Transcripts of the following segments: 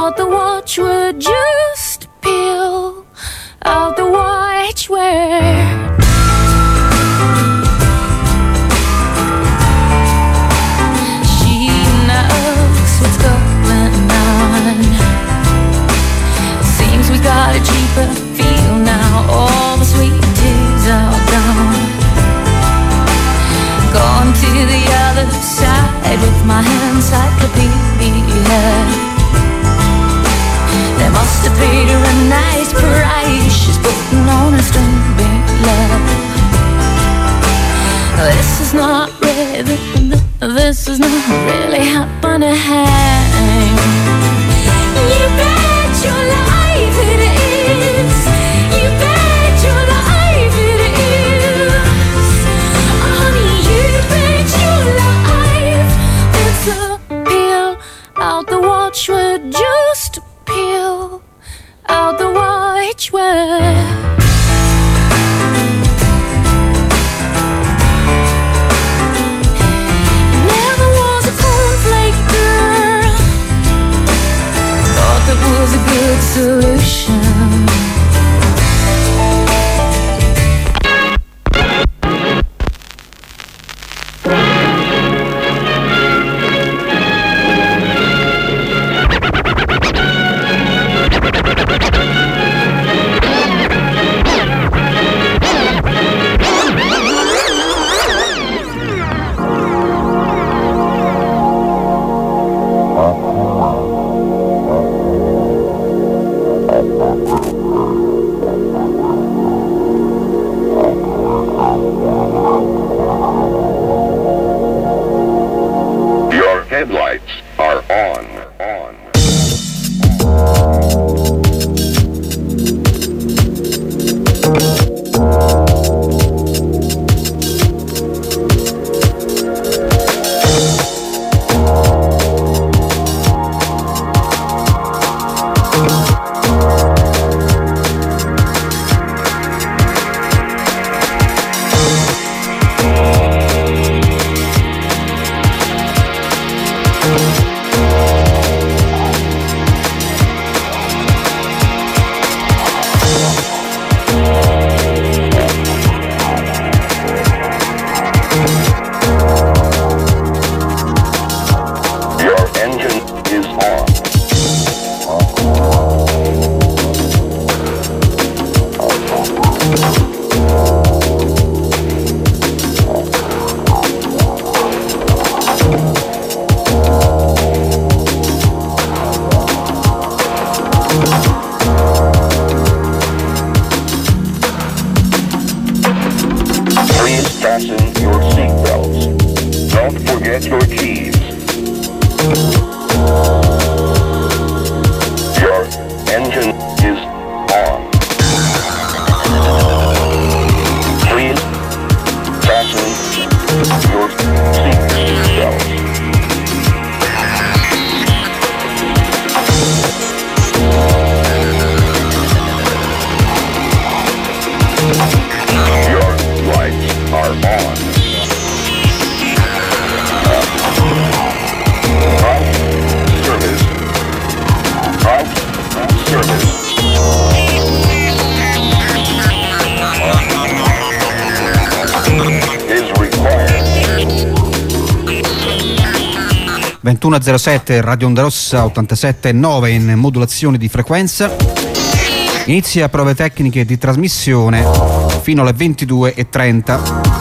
out the watch word, just peel out the watchword. She knows what's going on. Seems we got a cheaper feel now. All the sweet tears are gone. Gone to the other side with my encyclopedia. They must have paid her a nice price. She's putting on a string big love. This is not really, this is not really happening. You bet your life it is. You bet your life it is. Honey, you bet your life. It's a peel out the watchword, just peel out the watchword. Never was a cornflake girl. Thought that was a good solution. Headlights are on. È 21:07, Radio Onda Rossa 87.9 in modulazione di frequenza. Inizia prove tecniche di trasmissione fino alle 22:30.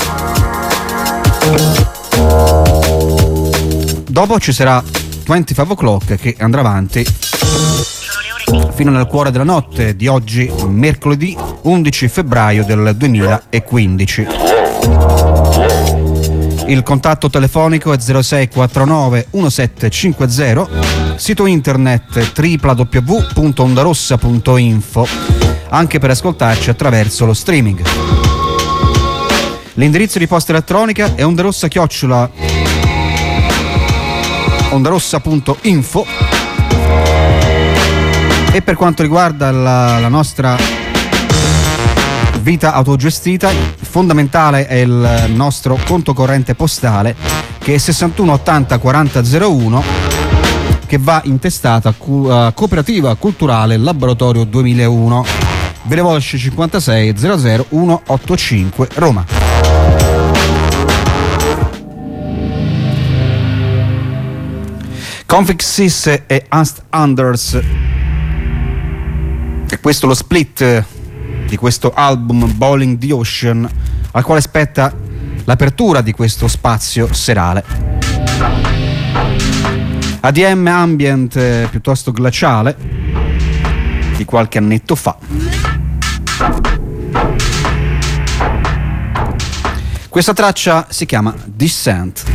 Dopo ci sarà 25 O'Clock che andrà avanti fino nel cuore della notte di oggi, mercoledì 11 febbraio del 2015. Il contatto telefonico è 0649 1750, sito internet www.ondarossa.info, anche per ascoltarci attraverso lo streaming. L'indirizzo di posta elettronica è ondarossa@ondarossa.info. E per quanto riguarda la nostra vita autogestita, fondamentale è il nostro conto corrente postale, che è 61 80 40 01, che va intestata a Cooperativa Culturale Laboratorio 2001, Verevolsce 56 00 185 Roma. Confixis e Ast Anders, e questo è lo split di questo album Bowling the Ocean, al quale spetta l'apertura di questo spazio serale. ADM ambient piuttosto glaciale di qualche annetto fa. Questa traccia si chiama Descent.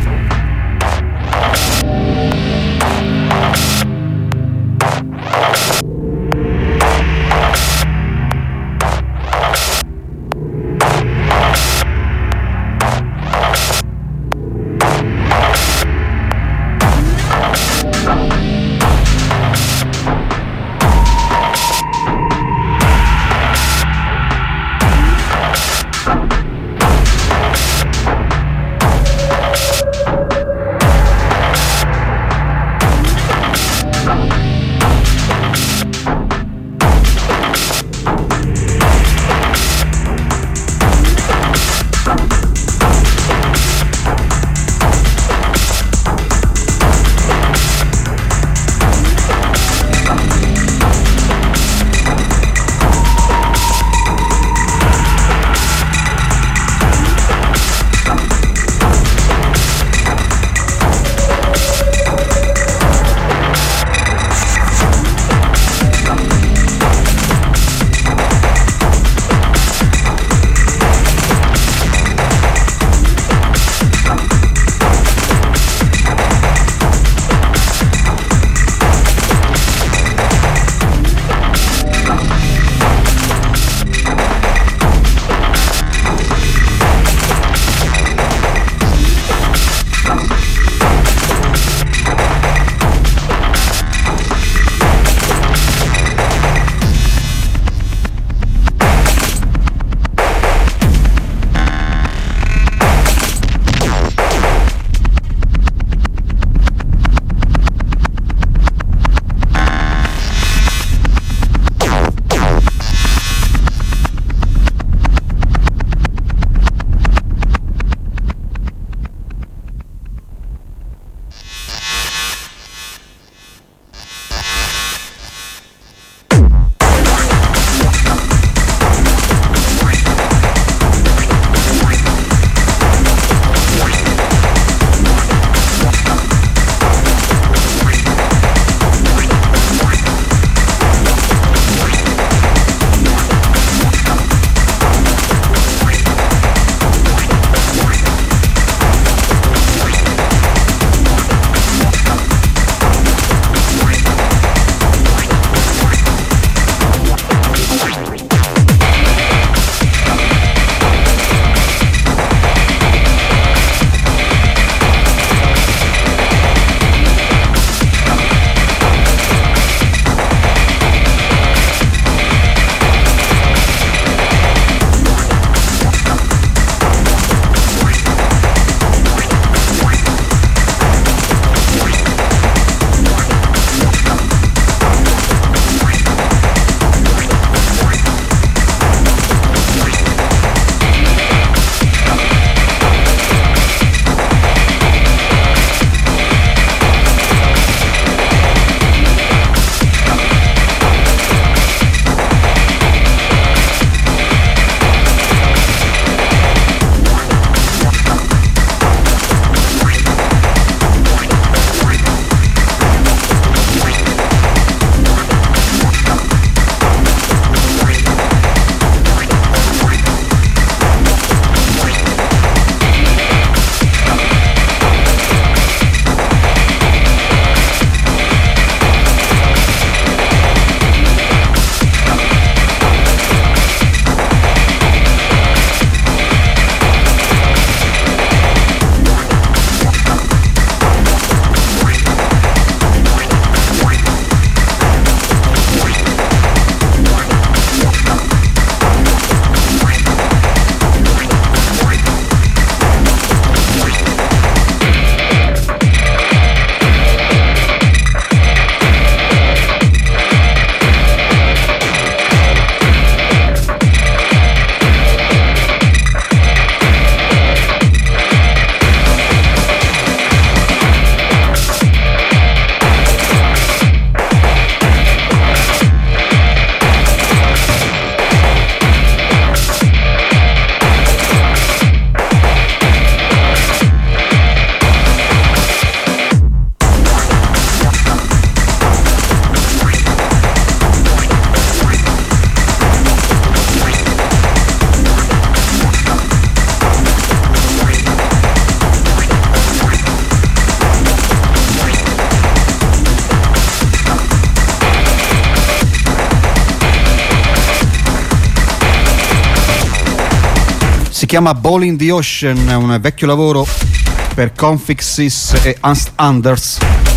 Si chiama Ball in the Ocean, è un vecchio lavoro per Confixes e Anders.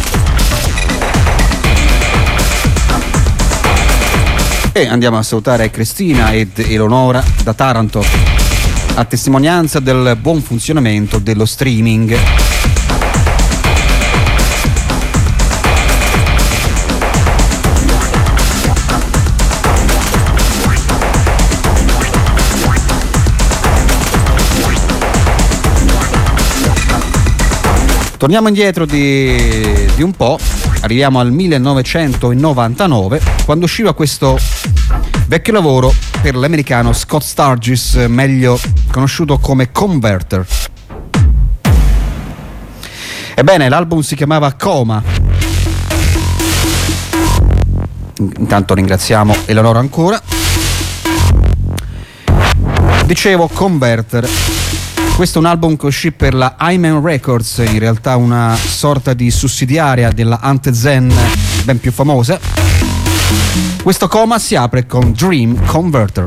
E andiamo a salutare Cristina ed Eleonora da Taranto, a testimonianza del buon funzionamento dello streaming. Torniamo indietro di un po', arriviamo al 1999, quando usciva questo vecchio lavoro per l'americano Scott Sturgis, meglio conosciuto come Converter. Ebbene, l'album si chiamava Coma. Intanto ringraziamo Eleonora ancora. Dicevo Converter. Questo è un album che uscì per la Hyman Records, in realtà una sorta di sussidiaria della Ante Zen, ben più famosa. Questo Coma si apre con Dream Converter.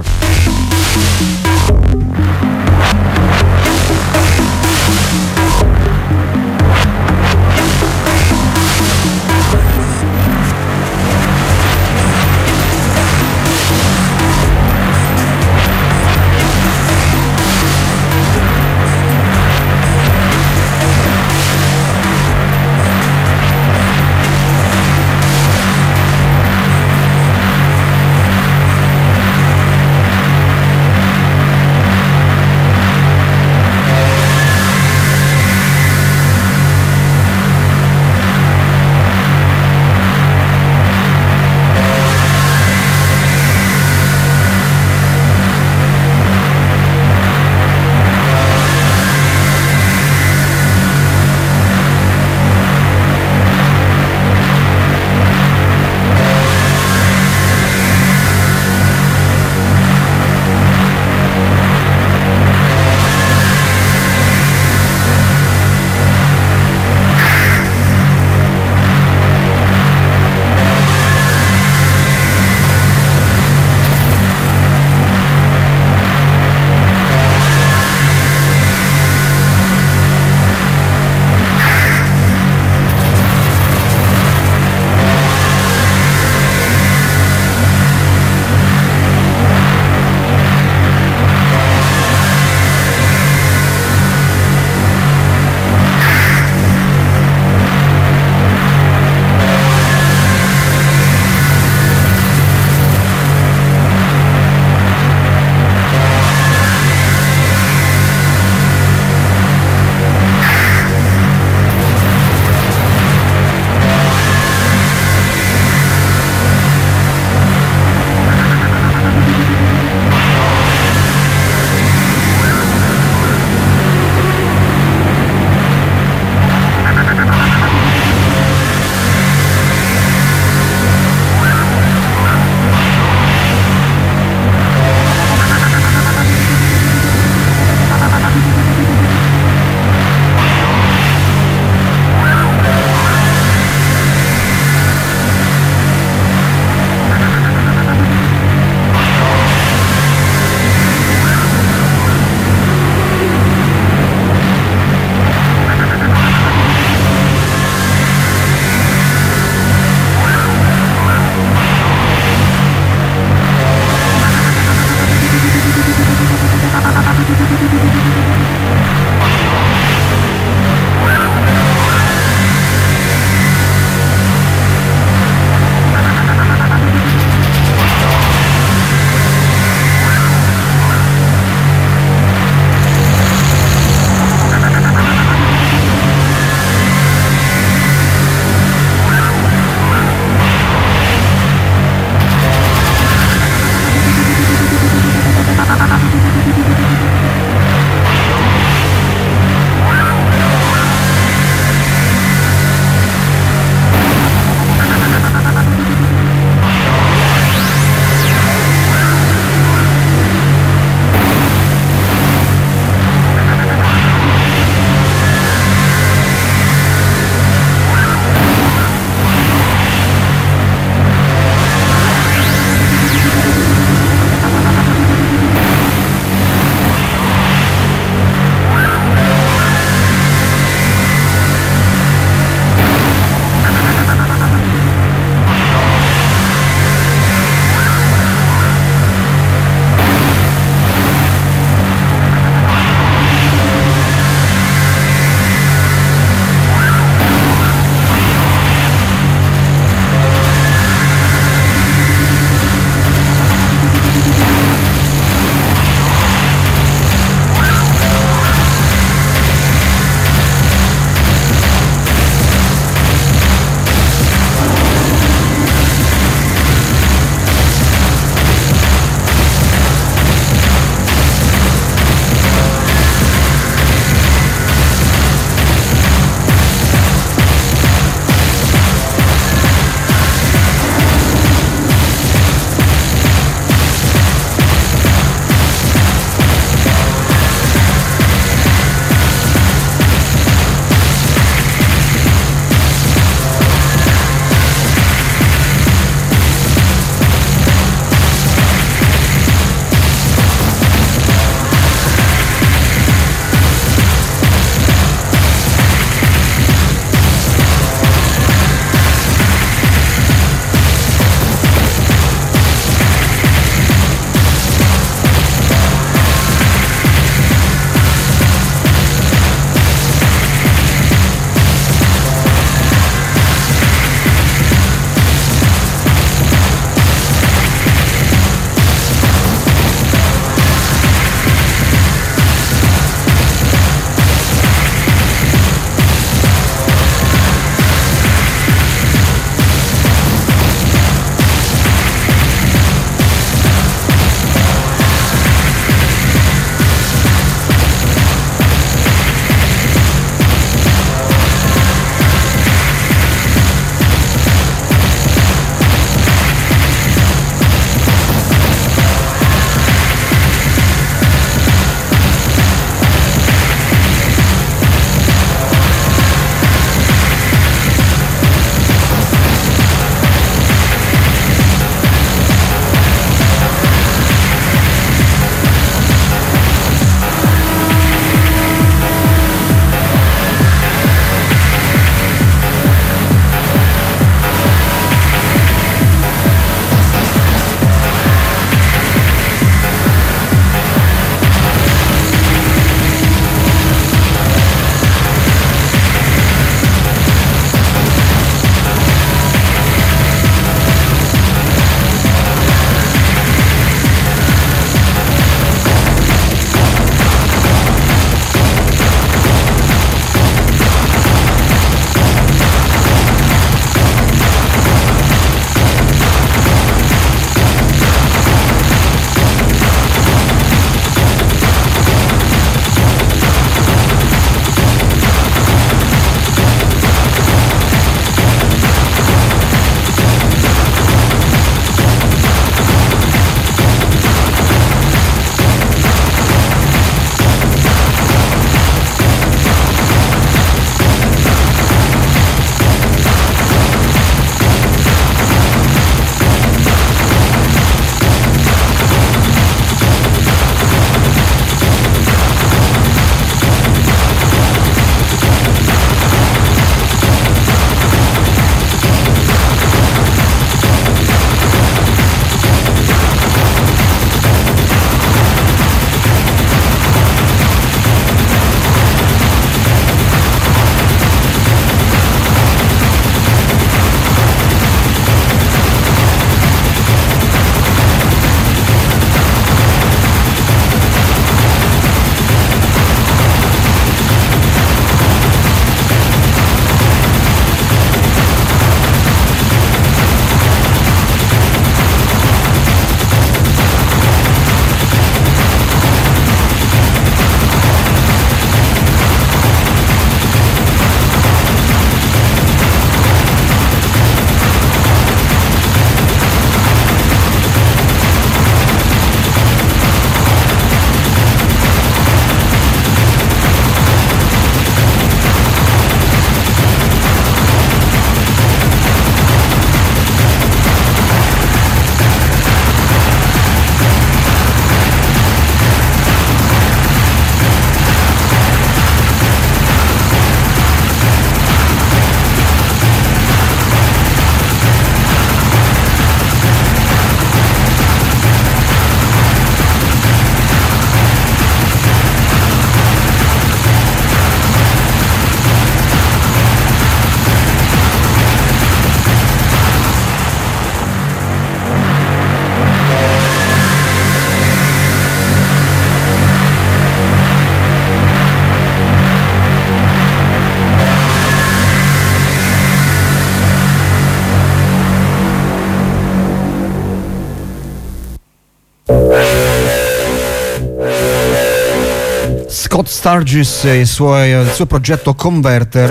Scott Sturgis e il suo progetto Converter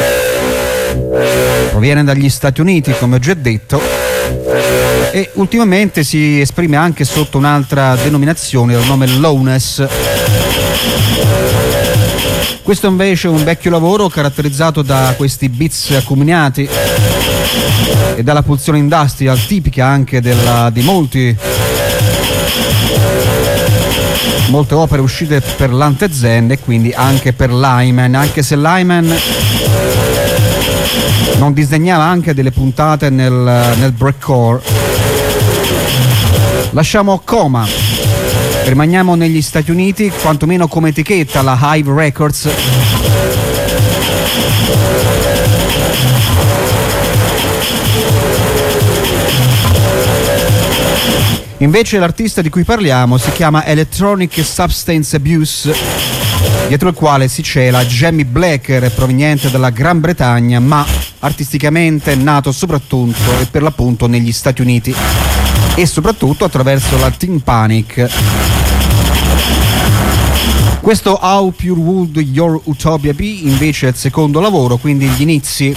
proviene dagli Stati Uniti, come ho già detto, e ultimamente si esprime anche sotto un'altra denominazione dal nome Lowness. Questo invece è un vecchio lavoro caratterizzato da questi beats acuminati e dalla pulsione industrial tipica anche di molte opere uscite per l'Antezen e quindi anche per Lyman, anche se Lyman non disdegnava anche delle puntate nel breakcore. Lasciamo Coma, rimaniamo negli Stati Uniti, quantomeno come etichetta la Hive Records. Invece l'artista di cui parliamo si chiama Electronic Substance Abuse, dietro il quale si cela Jamie Blacker, proveniente dalla Gran Bretagna, ma artisticamente nato soprattutto e per l'appunto negli Stati Uniti, e soprattutto attraverso la Teen Panic. Questo How Pure Would Your Utopia Be invece è il secondo lavoro, quindi gli inizi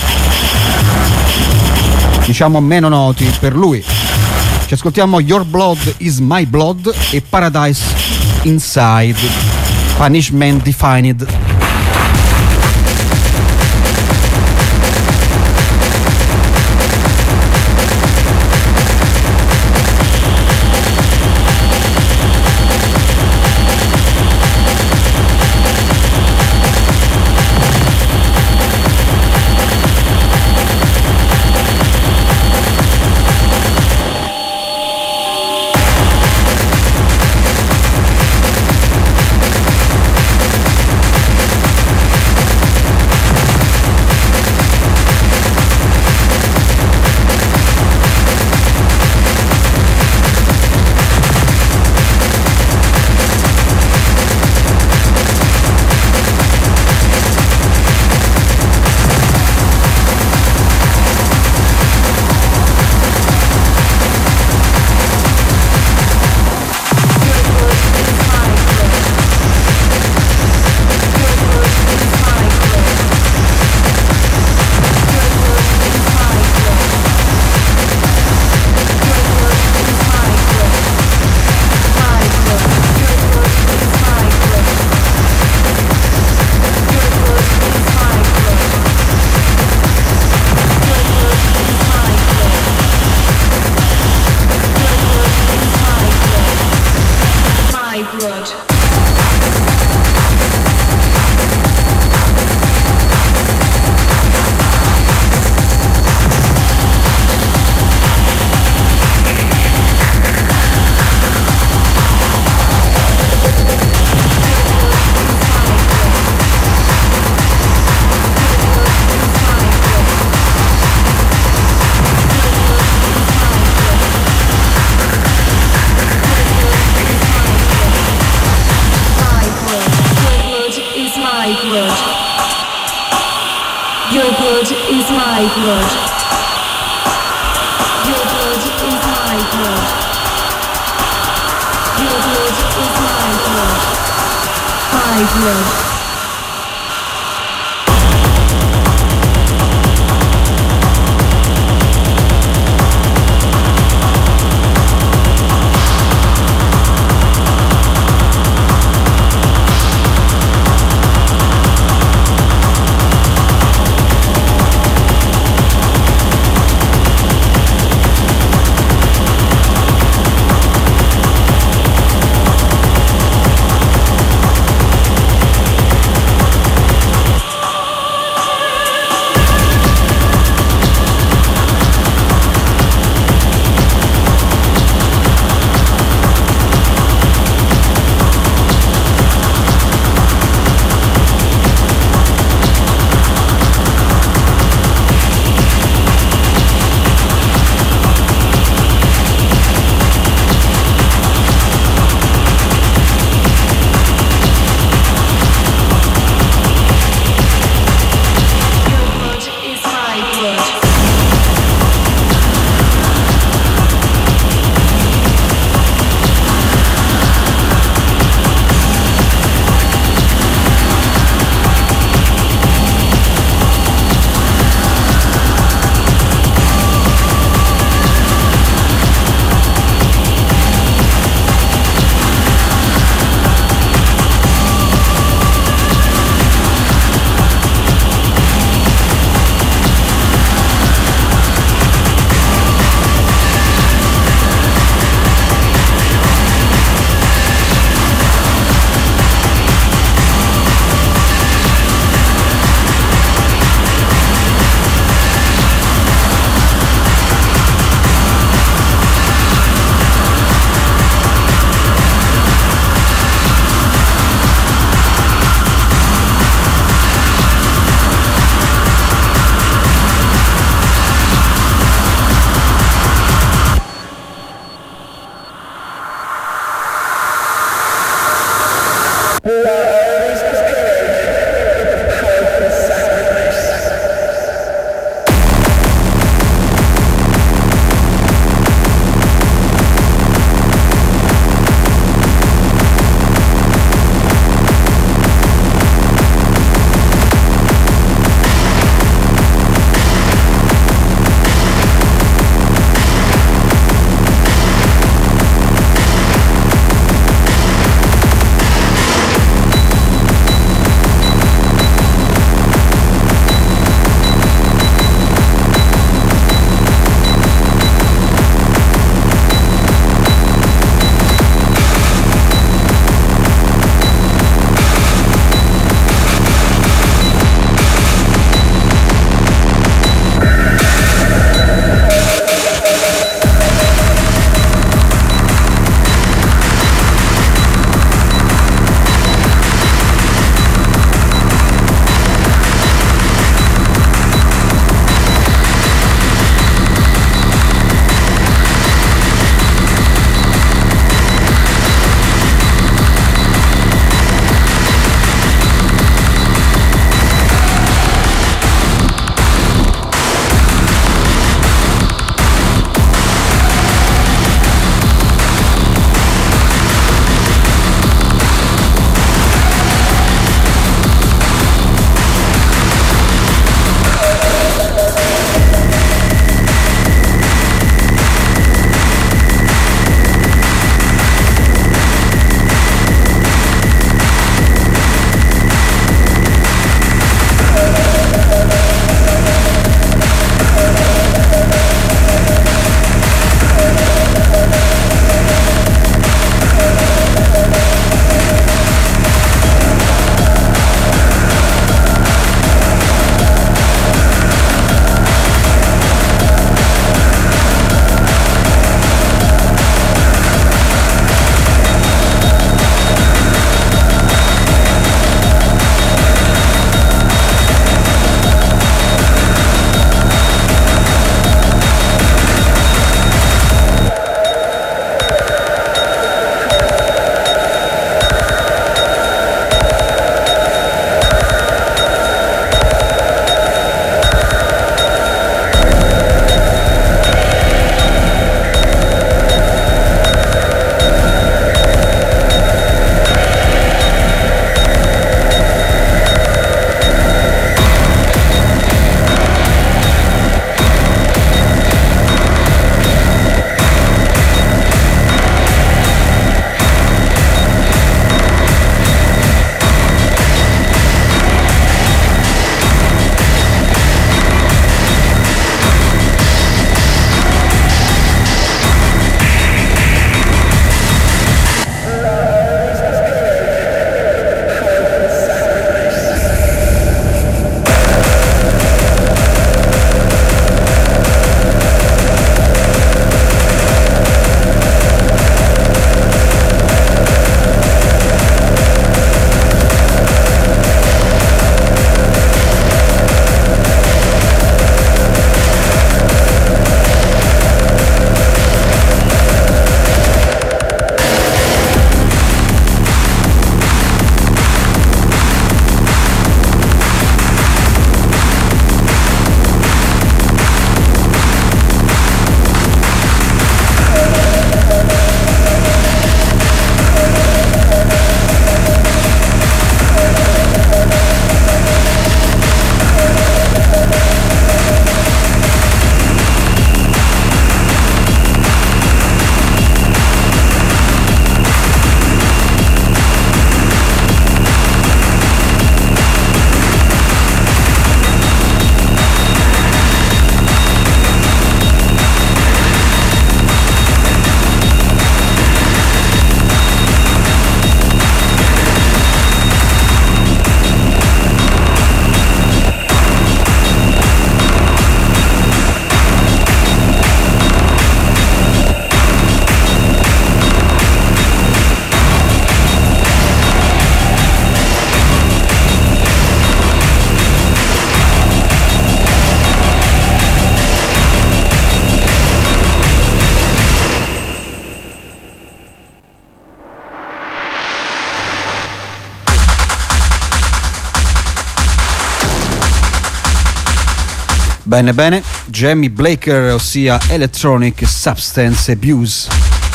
diciamo meno noti per lui. Ci ascoltiamo Your Blood Is My Blood e Paradise Inside, Punishment Defined. Bene, bene, Jamie Blaker, ossia Electronic Substance Abuse.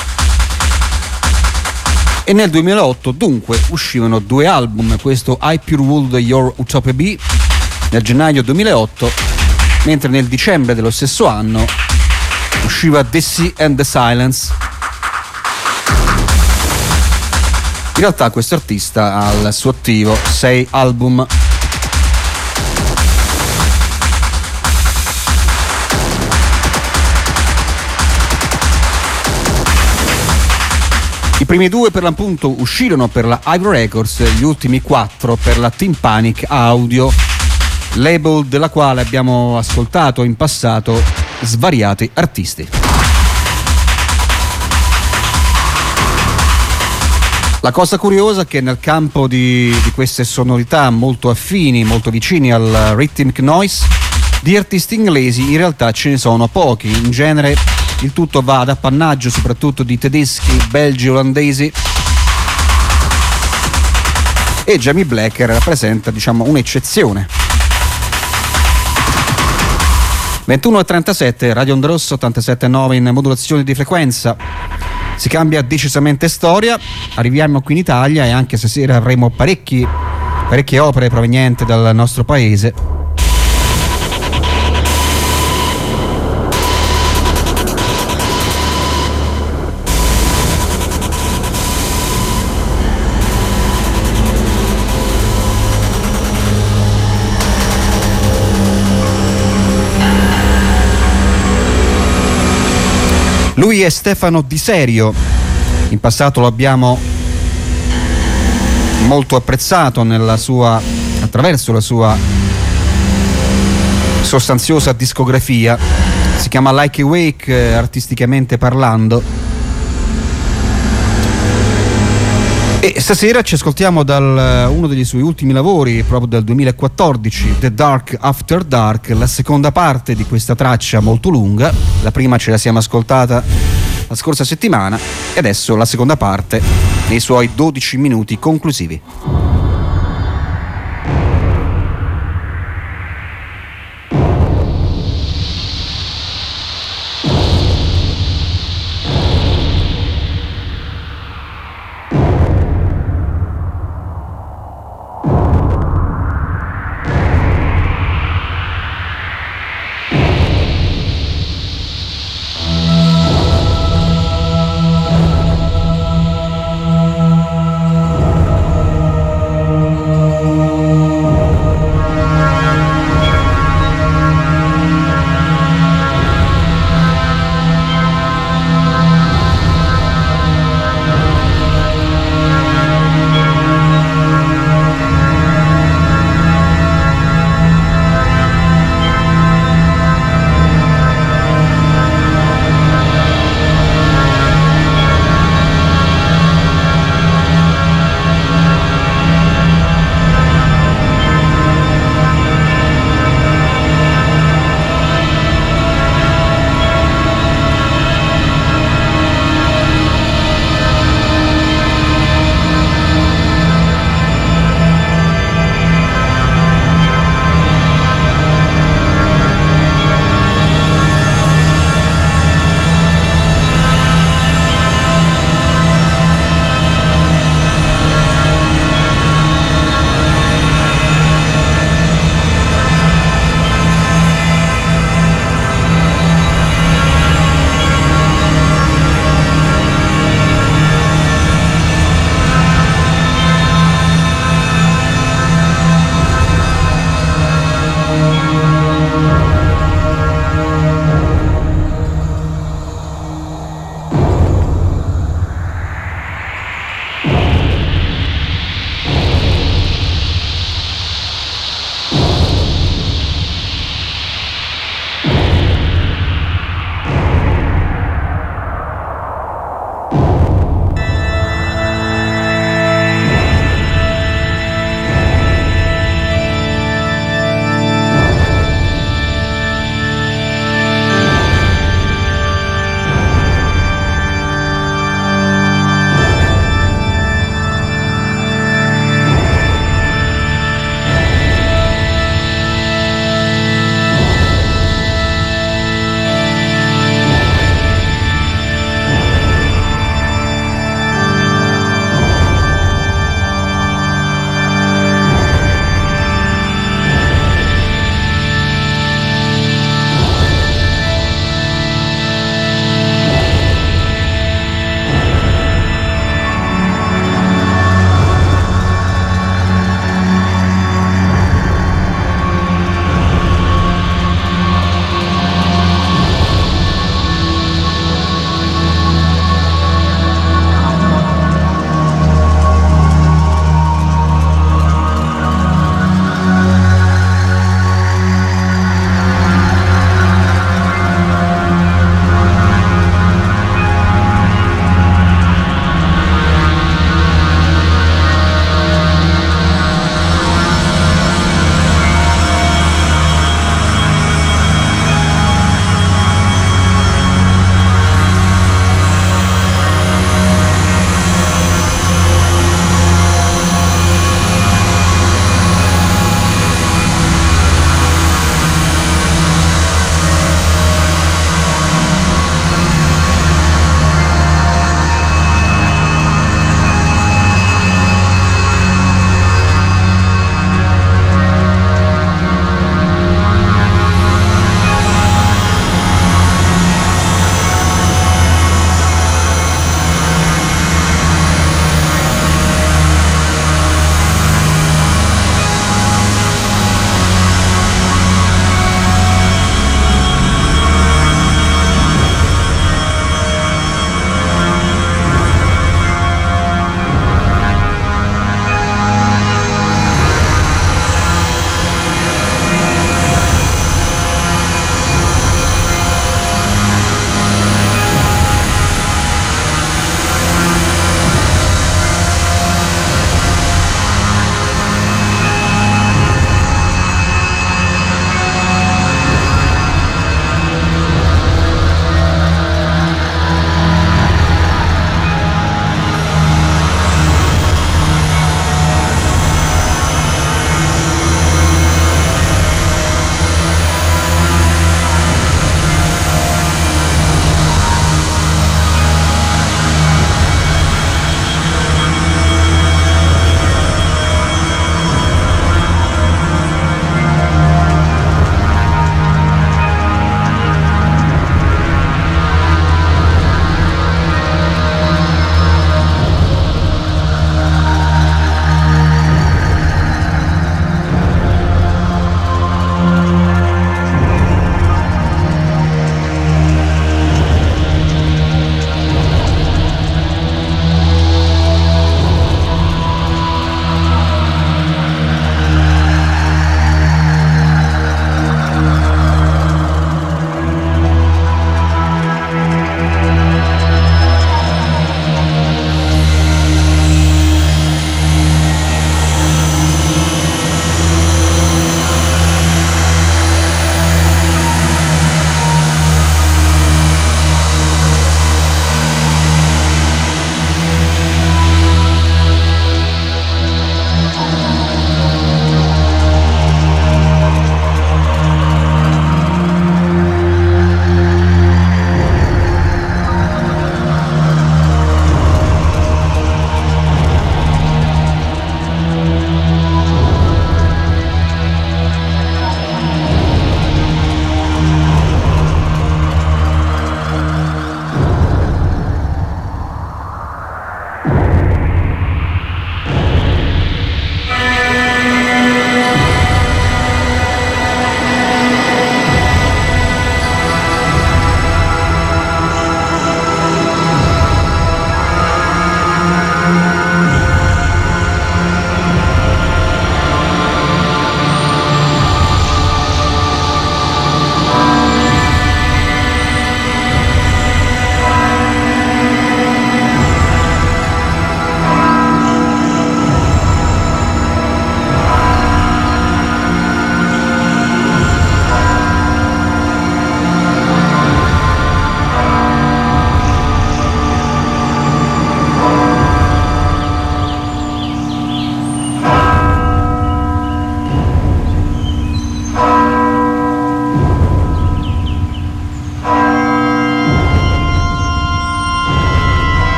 E nel 2008 dunque uscivano 2 album, questo I Pure Would Your Utopia Be nel gennaio 2008, mentre nel dicembre dello stesso anno usciva The Sea and the Silence. In realtà questo artista ha al suo attivo 6 album. I primi 2 per l'appunto uscirono per la Ivy Records, gli ultimi 4 per la Team Panic Audio, label della quale abbiamo ascoltato in passato svariati artisti. La cosa curiosa è che nel campo di queste sonorità molto affini, molto vicini al rhythmic noise, di artisti inglesi in realtà ce ne sono pochi. In genere il tutto va ad appannaggio soprattutto di tedeschi, belgi, olandesi, e Jamie Blaker rappresenta, diciamo, un'eccezione. 21:37, Radio Onda Rossa 87.9 in modulazione di frequenza. Si cambia decisamente storia, arriviamo qui in Italia e anche stasera avremo parecchie opere provenienti dal nostro paese. Lui è Stefano Di Serio, in passato lo abbiamo molto apprezzato attraverso la sua sostanziosa discografia, si chiama Like a Wake artisticamente parlando, e stasera ci ascoltiamo dal uno degli suoi ultimi lavori, proprio del 2014, The Dark After Dark, la seconda parte di questa traccia molto lunga. La prima ce la siamo ascoltata la scorsa settimana e adesso la seconda parte nei suoi 12 minuti conclusivi.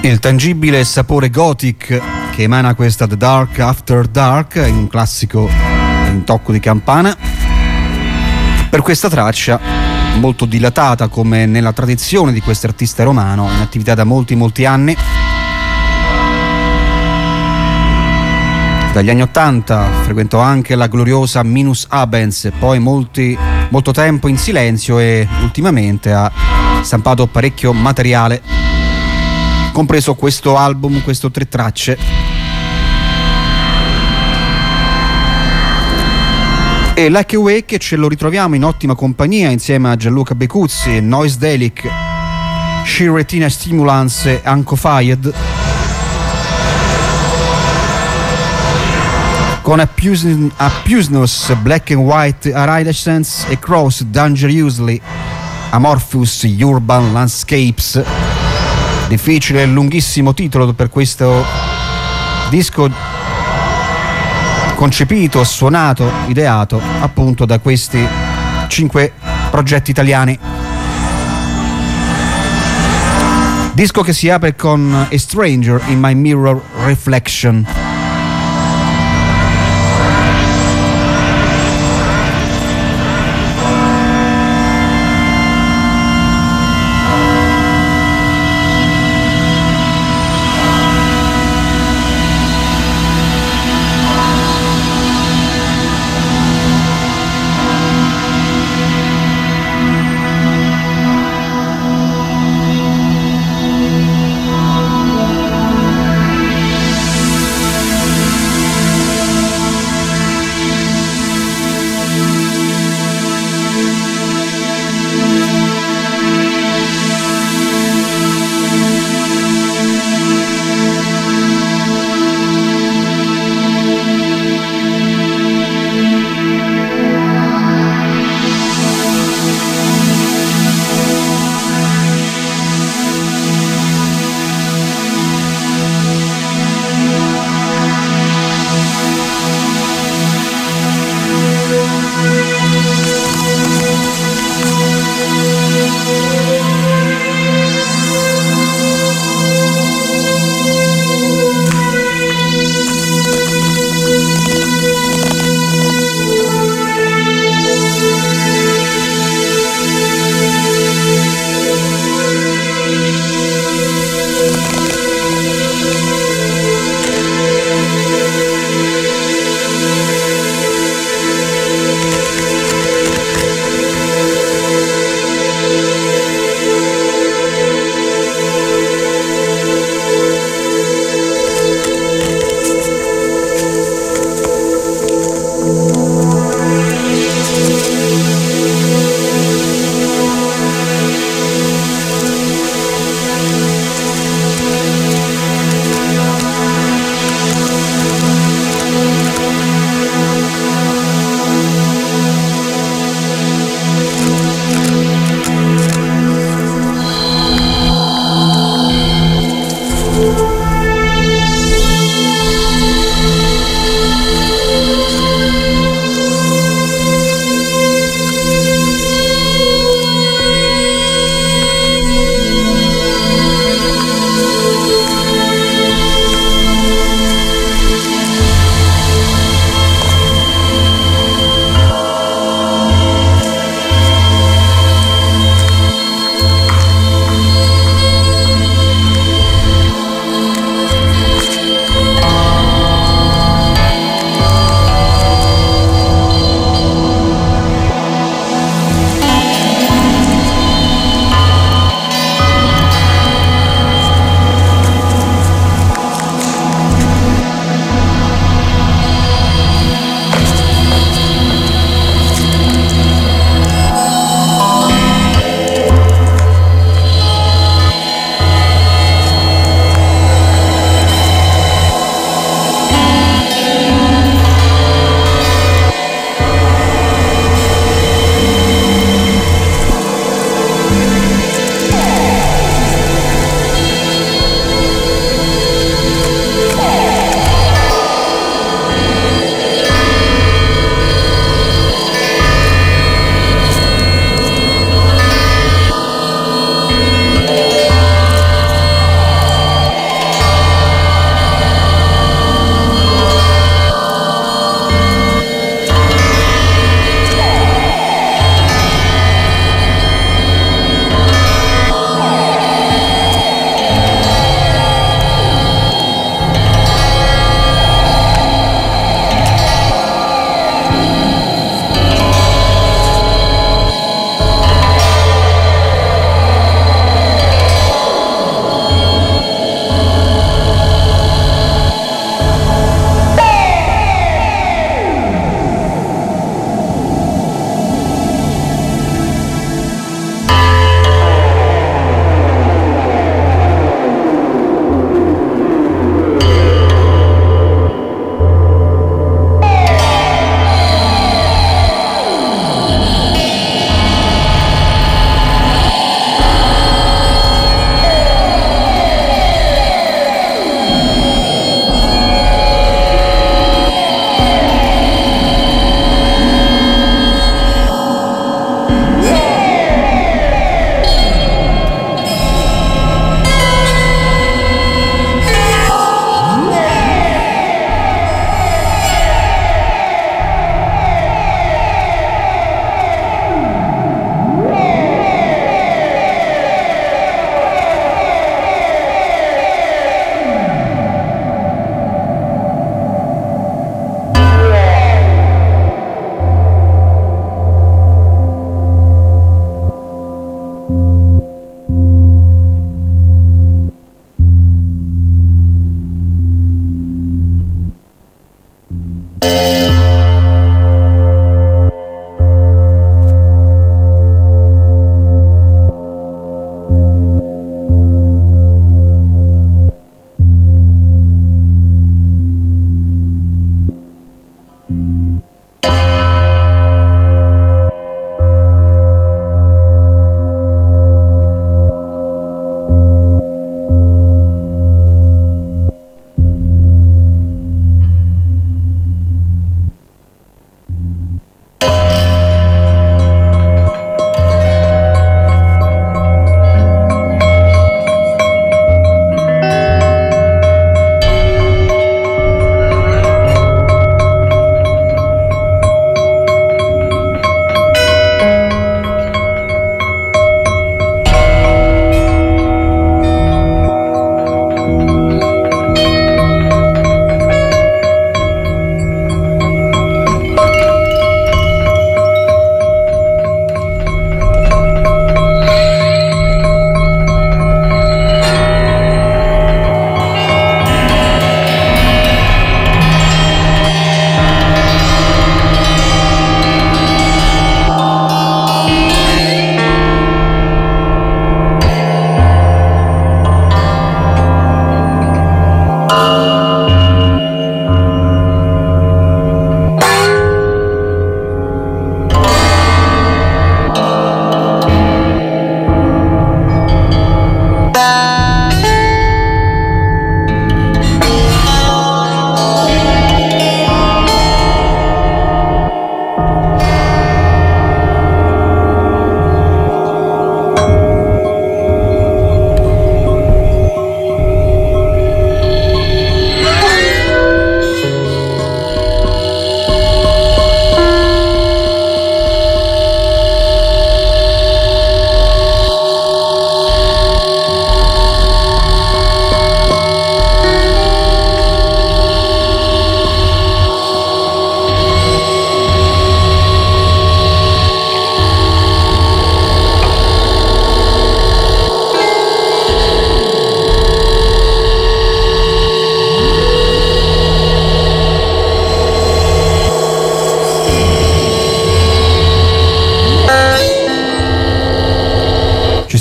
Il tangibile sapore gothic che emana questa The Dark After Dark, un classico in tocco di campana. Per questa traccia, molto dilatata come nella tradizione di quest'artista romano, in attività da molti anni. Dagli anni '80 frequentò anche la gloriosa Minus Abens, poi molto tempo in silenzio e ultimamente ha stampato parecchio materiale, compreso questo album, questo 3 tracce. E Like Awake ce lo ritroviamo in ottima compagnia insieme a Gianluca Becuzzi, Noise Delic, Retina Stimulants e Anco Fayed, con Pusenus, Black and White Iridescence e Cross Dangerously Amorphous Urban Landscapes. Difficile e lunghissimo titolo per questo disco, concepito, suonato, ideato appunto da questi 5 progetti italiani. Disco che si apre con A Stranger in My Mirror Reflection.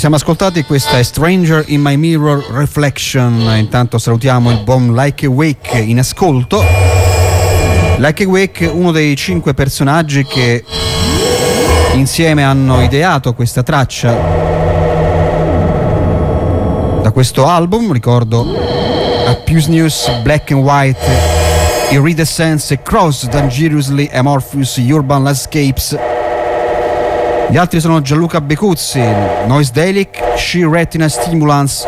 siamo ascoltati, questa è Stranger in My Mirror Reflection. Intanto salutiamo il buon Like Awake in ascolto. Like Awake, uno dei 5 personaggi che insieme hanno ideato questa traccia da questo album. Ricordo Puce News, Black and White, Iridescence, Cross, Dangerously Amorphous, Urban Landscapes. Gli altri sono Gianluca Becuzzi, Noise Delic, She Retina Stimulants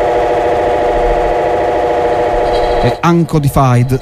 e Uncodified.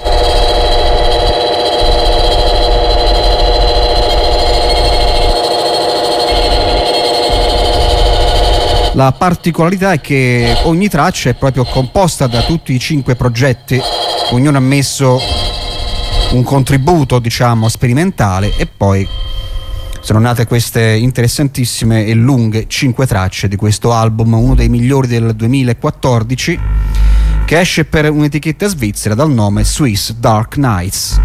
La particolarità è che ogni traccia è proprio composta da tutti i 5 progetti, ognuno ha messo un contributo, diciamo, sperimentale, e poi sono nate queste interessantissime e lunghe 5 tracce di questo album, uno dei migliori del 2014, che esce per un'etichetta svizzera dal nome Swiss Dark Nights.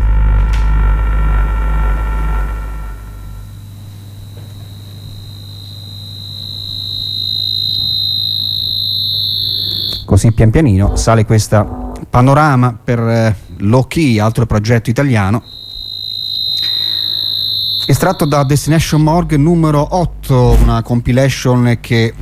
Così pian pianino sale questa Panorama per Low Key, altro progetto italiano, estratto da Destination Morgue numero 8, una compilation che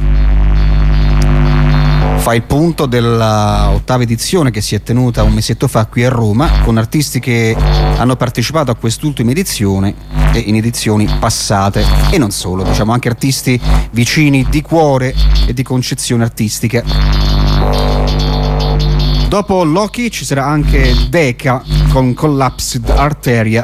fa il punto della 8ª edizione che si è tenuta un mesetto fa qui a Roma, con artisti che hanno partecipato a quest'ultima edizione e in edizioni passate, e non solo, diciamo anche artisti vicini di cuore e di concezione artistica. Dopo Loki ci sarà anche Decca con Collapsed Arteria.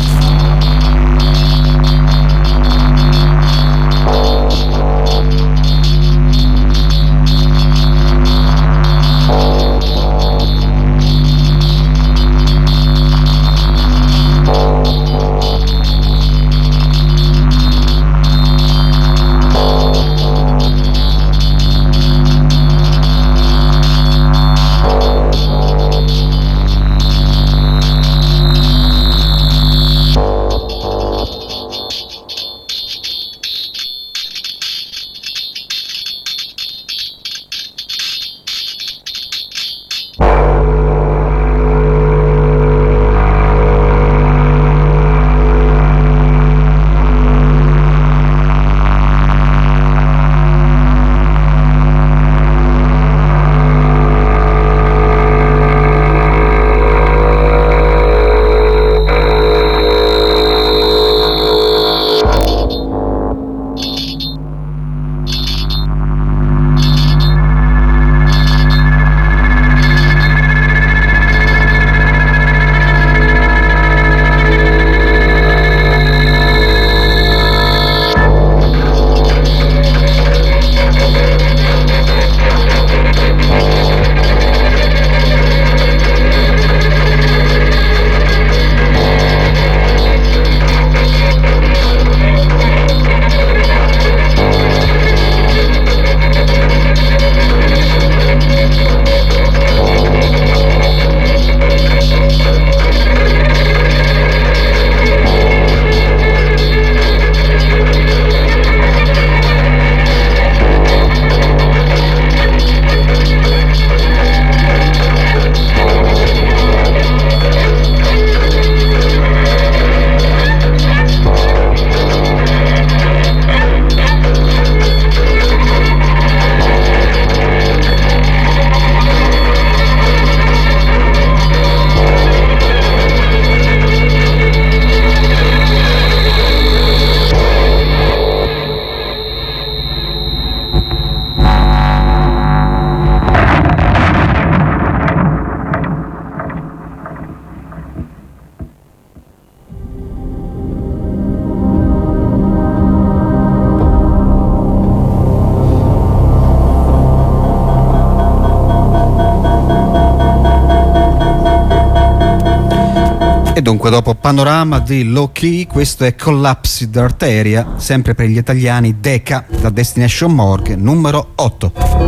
E dunque dopo Panorama di Low Key, questo è Collapsed Arteria, sempre per gli italiani, Decca da Destination Morgue numero 8.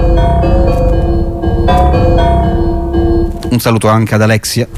Un saluto anche ad Alexia.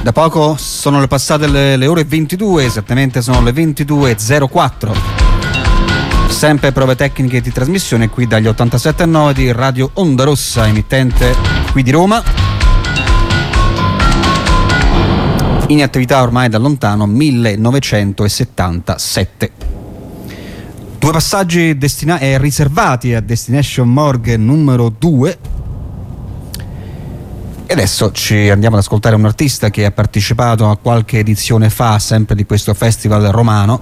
Da poco sono le passate le ore 22, esattamente sono le 22.04. Sempre prove tecniche di trasmissione qui dagli 87.9 di Radio Onda Rossa, emittente qui di Roma. In attività ormai da lontano 1977. Due passaggi riservati a Destination Morgue numero 2. E adesso ci andiamo ad ascoltare un artista che ha partecipato a qualche edizione fa sempre di questo festival romano.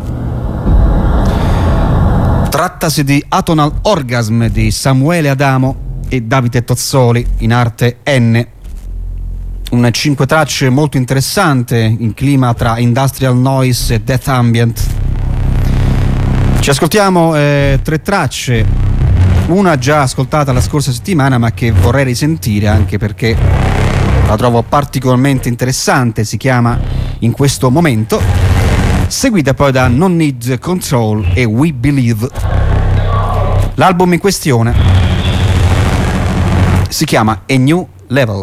Trattasi di Atonal Orgasm di Samuele Adamo e Davide Tozzoli, in arte N. Un 5 tracce molto interessante in clima tra industrial noise e death ambient. Ci ascoltiamo 3 tracce, una già ascoltata la scorsa settimana ma che vorrei risentire anche perché la trovo particolarmente interessante, si chiama In questo momento, seguita poi da Non Need Control e We Believe. L'album in questione si chiama A New Level.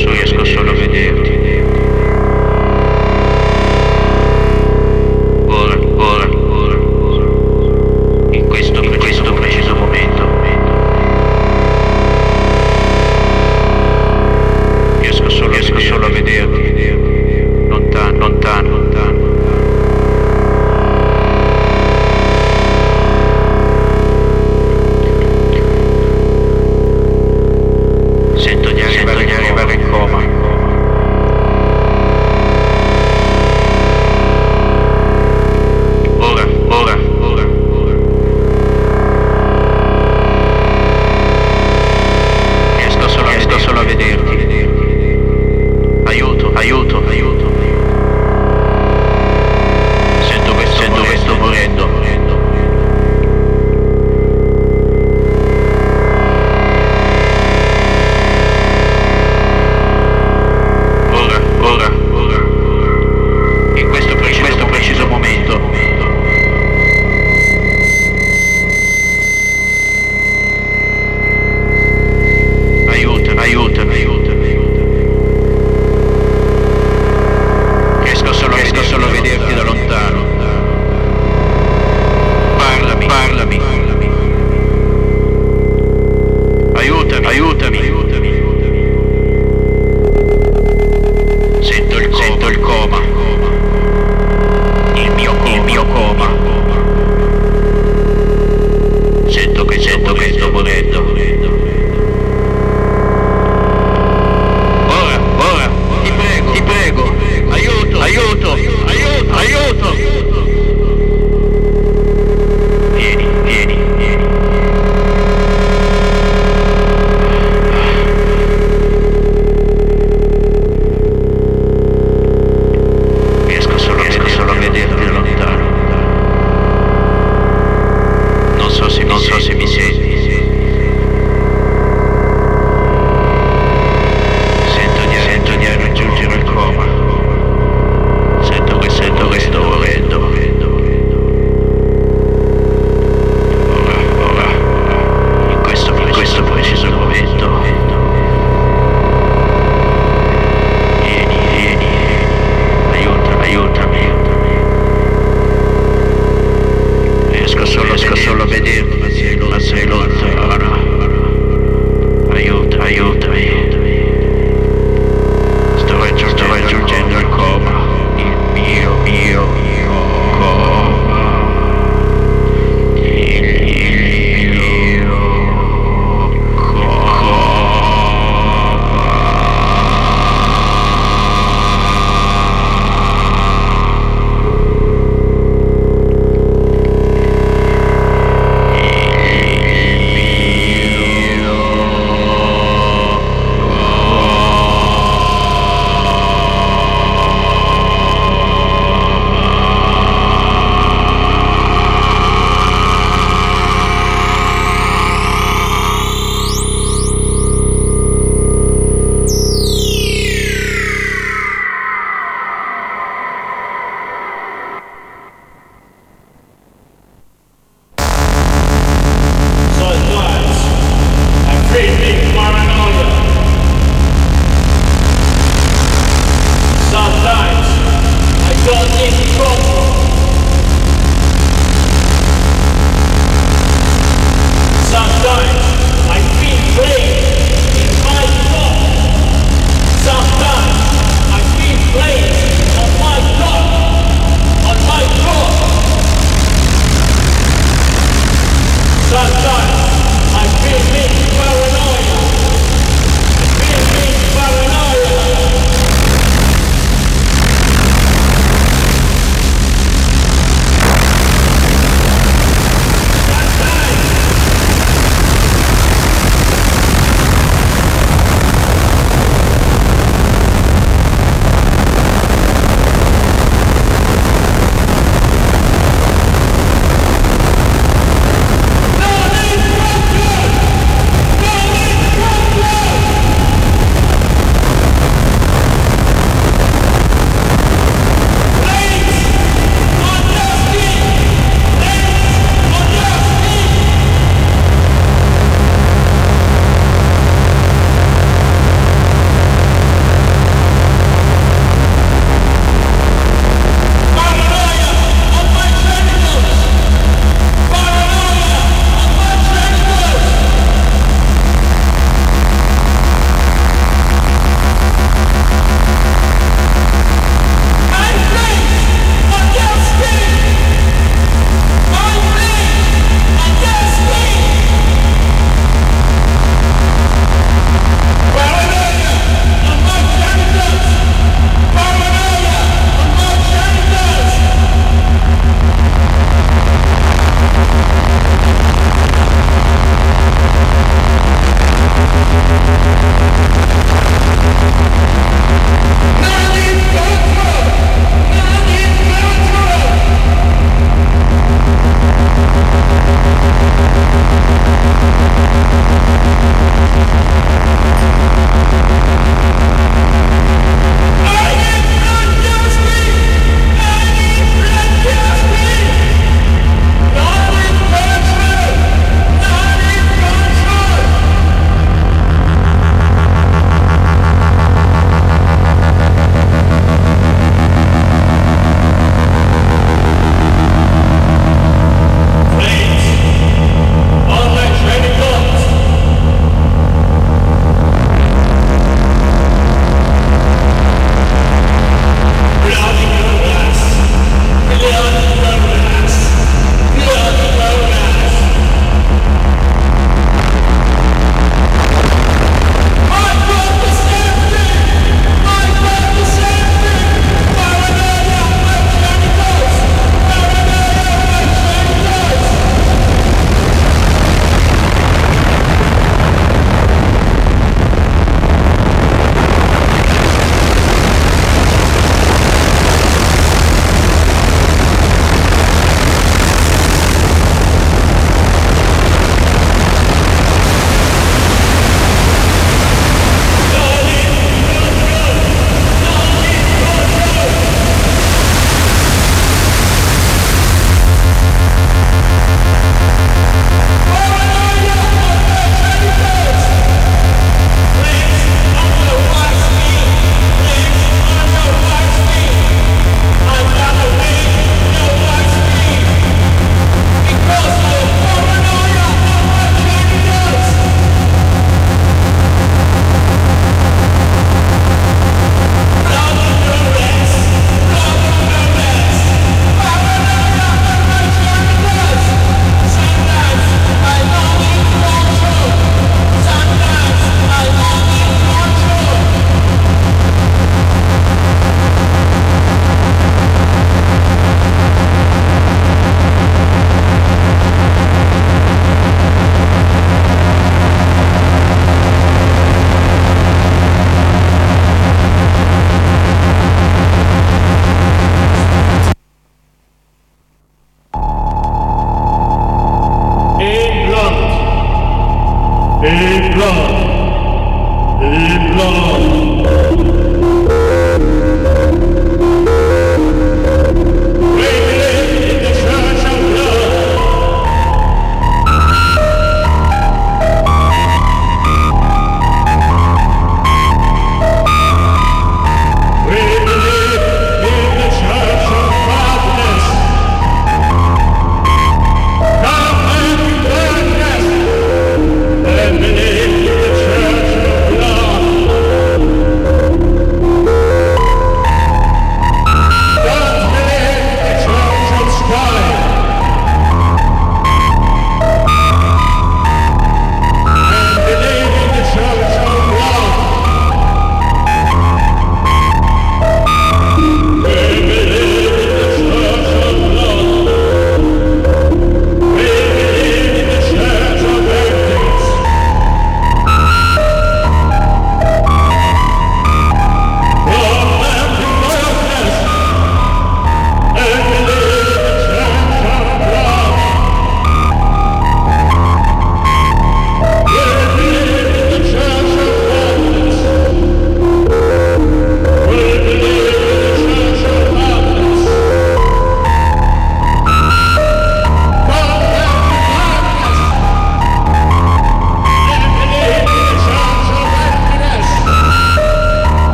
Riesco solo a vederti.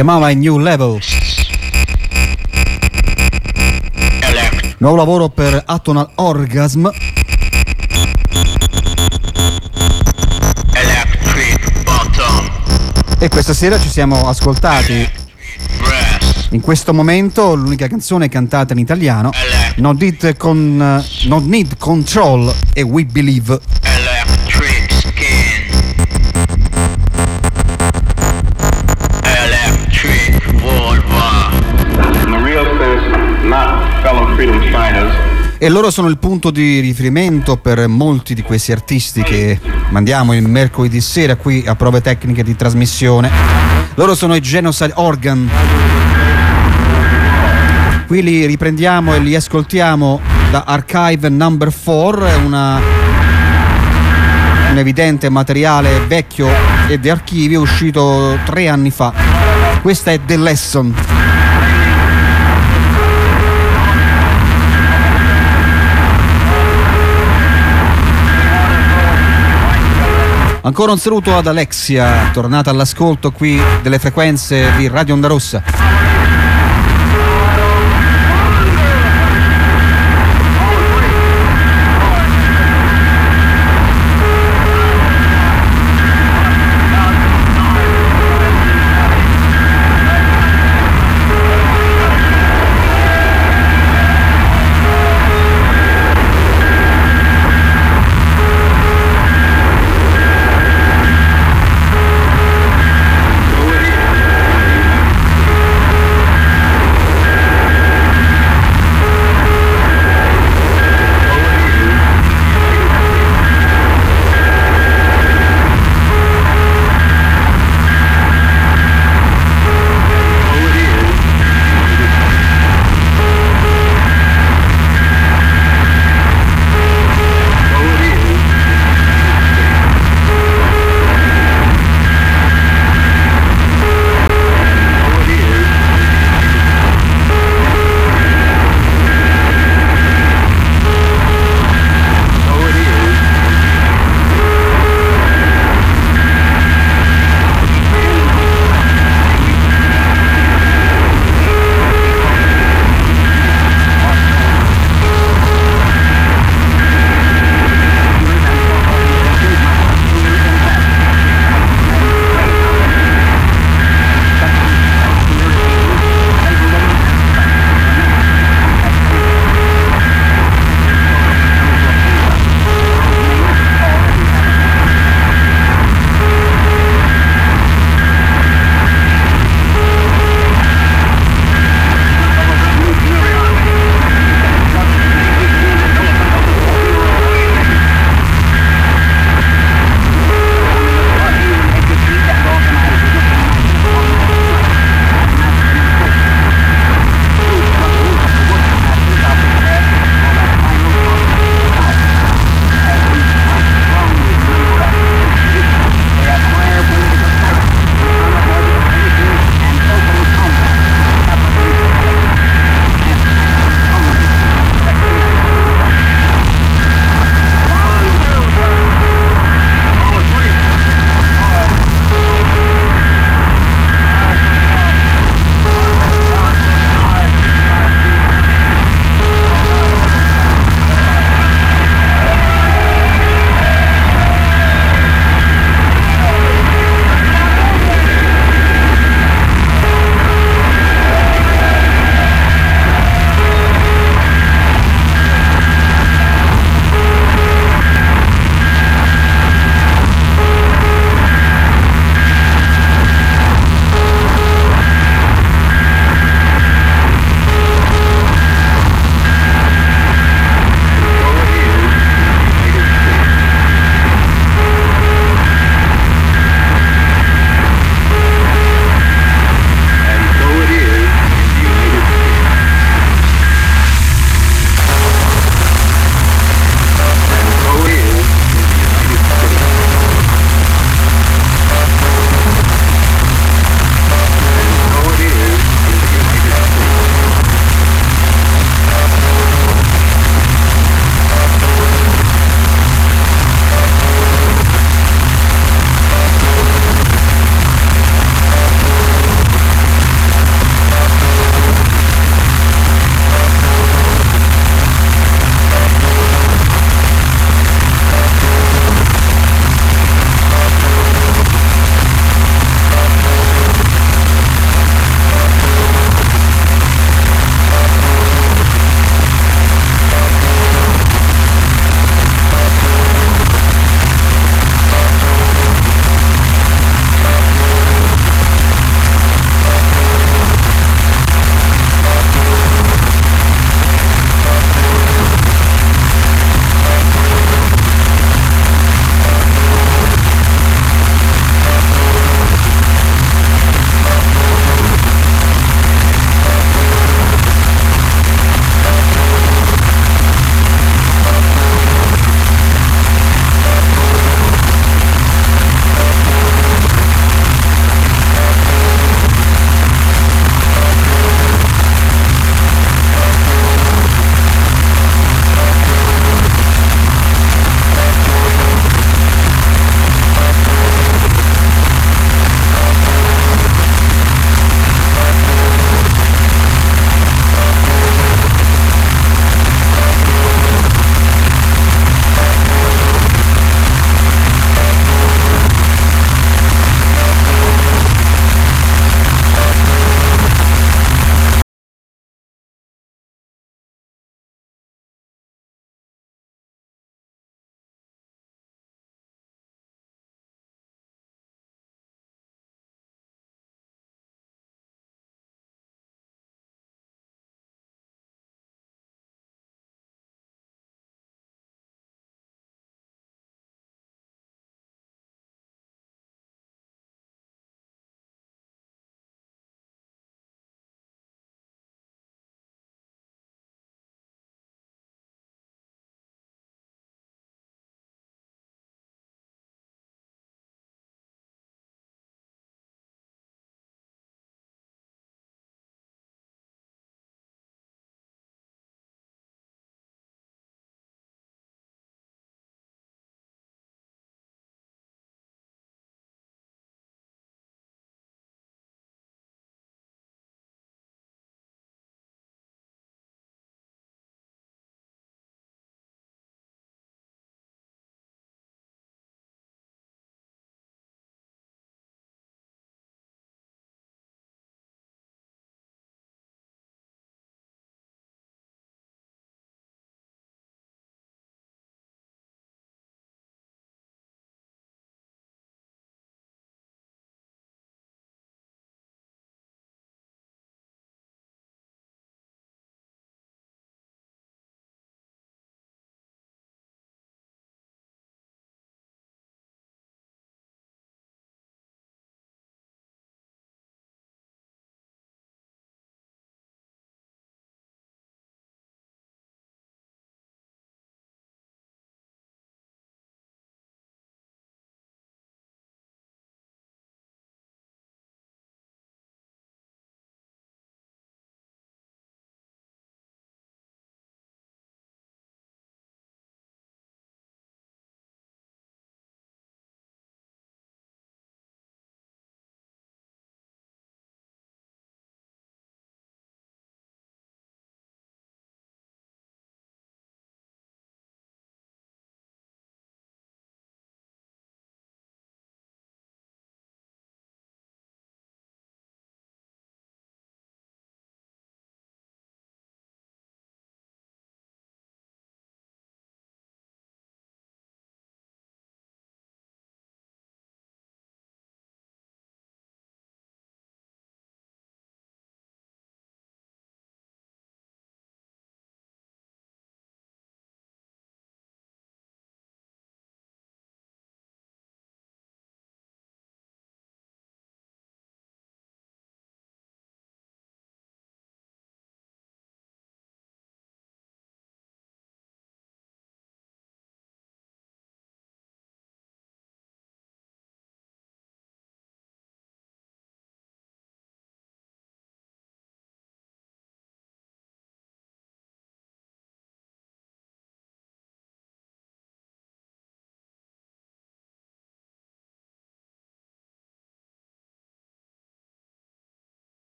chiamava A New Level. Nuovo lavoro per Atonal Orgasm. E questa sera ci siamo ascoltati in questo momento l'unica canzone cantata in italiano, No Need Control e We Believe. Electric skin. Electric vulva. In the real sense, not fellow freedom fighters. E loro sono il punto di riferimento per molti di questi artisti che mandiamo il mercoledì sera qui a prove tecniche di trasmissione. Loro sono i Genocide Organ. Qui li riprendiamo e li ascoltiamo da Archive Number 4, un evidente materiale vecchio e di archivio uscito 3 anni fa. Questa è The Lesson. Ancora un saluto ad Alexia, tornata all'ascolto qui delle frequenze di Radio Onda Rossa.